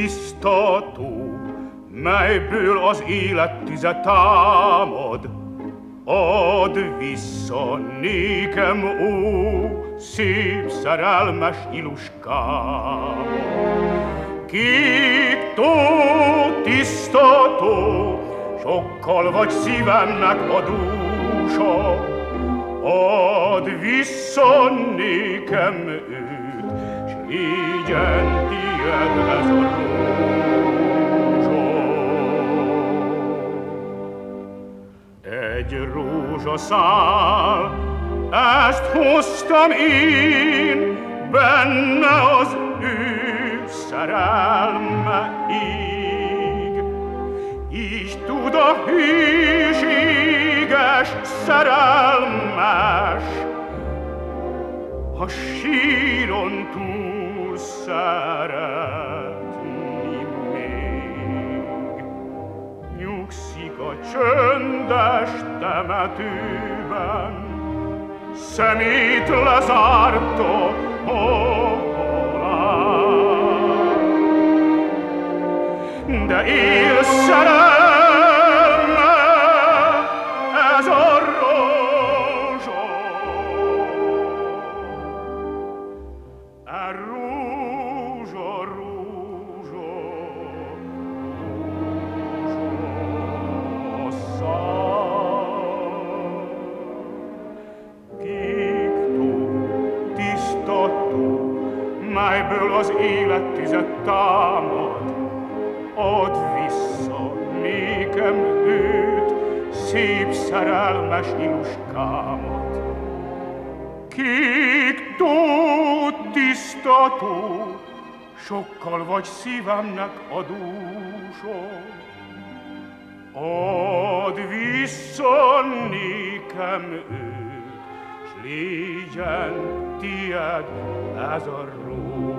tiszta tó, melyből az élet tüze támad. Add vissza nékem, ó, szép szerelmes iluskám. Kék tó, tiszta tó, sokkal vagy szívemnek a dúsa. Add vissza nékem őt, s légyen tied ez a rózsa. Egy rózsaszál, ezt hoztam én, benne az ő szerelme ég. Így tud a hűséges szerelmes a síron túl szeretni még. Nyugszik a csöndes temetőben, szemét lezárta a halál. De él szerelme, ez a rózsa. A rózsa, rózsa, rózsaszál. Kék tó, tiszta tó, melyből az élet tüze támad. Add vissza nékem őt, szép szerelmes iluskámat. Kék tó, tiszta tó, sokkal vagy szívemnek a dúsa. Add vissza nékem őt, s légyen tied ez a rózsa.